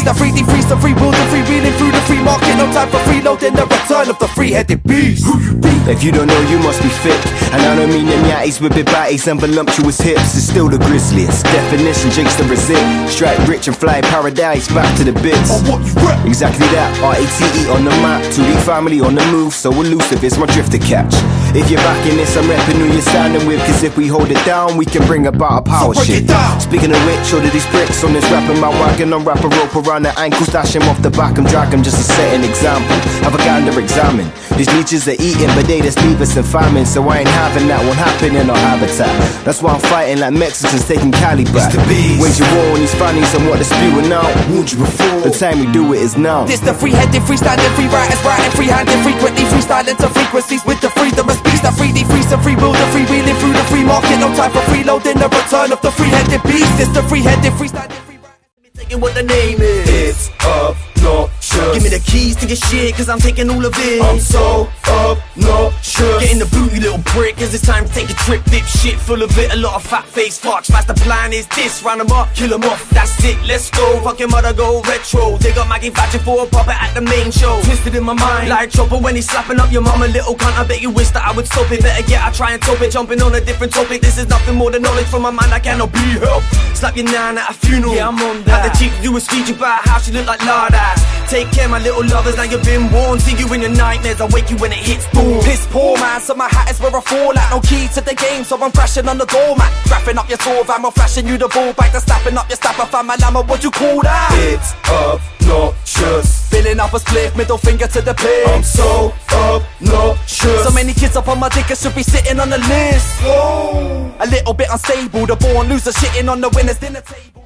beast. The 3D freeze, the free will, the freewheeling through the free market. No time for freeloading, the return of the three-headed beast. Who you be? If you don't know, you must be thick. And I don't mean them yatties with big bodies and voluptuous hips. It's still the grisliest definition, Jake's the resist. Strike rich and fly paradise, back to the bits. On what you rap? Exactly that, R-A-T-E on the map. 2D family on the move, so elusive, it's my drift to catch. If you're backing this, I'm repping who you're standing with. Cause if we hold it down, we can bring about a power so shit. Speaking of which, order these bricks on this rapping my wagon. I'm wrap a rope around the ankles, dash him off the back and drag him just to set an example. Have a gander examine. These leeches are eating, but they just leave us in famine. So I ain't having that one happen in our habitat. That's why I'm fighting like Mexicans taking Cali back. Wage a war on these fannies and what they're spewing out. Warned you before, the time we do it is now. This the free-headed, freestyling, free writers, writing, free-handed, frequently freestyling to frequencies with the freedom of speech. The 3D freeze, the free will, the freewheeling through the free market. No time for freeloading, the return of the three-headed beast. It's the free-headed, freestyling, free writing. Taking what the name is. It's obnoxious. Give me the keys to your shit, cause I'm taking all of it. I'm so obnoxious. Get in the boot, you little prick, cause it's time to take a trip. Dip shit full of it, a lot of fat face fucks. That's the plan is this, round them up, kill them off. That's it, let's go, fucking mother go retro. They got Maggie Thatcher for a puppet at the main show. Twisted in my mind, like Chopper when he's slapping up your mama, little cunt. I bet you wish that I would stop it. Better get, I try and top it, jumping on a different topic. This is nothing more than knowledge from my mind, I cannot be helped. Slap your nan at a funeral, yeah, I'm on that. Had the chick do a speech about how she look like lard ass. Take care, my little lovers, now you've been warned. See you in your nightmares, I wake you when it hits boom. Piss poor man, so my hat is where I fall at. No key to the game, so I'm crashing on the doormat. Graphing up your tour van, I'm flashing you the ball back. To snapping up your snapper fan, my llama, what you call that? It's obnoxious. Filling up a split, middle finger to the pig. I'm so obnoxious. So many kids up on my dick, I should be sitting on the list. A little bit unstable, the born loser shitting on the winner's dinner table.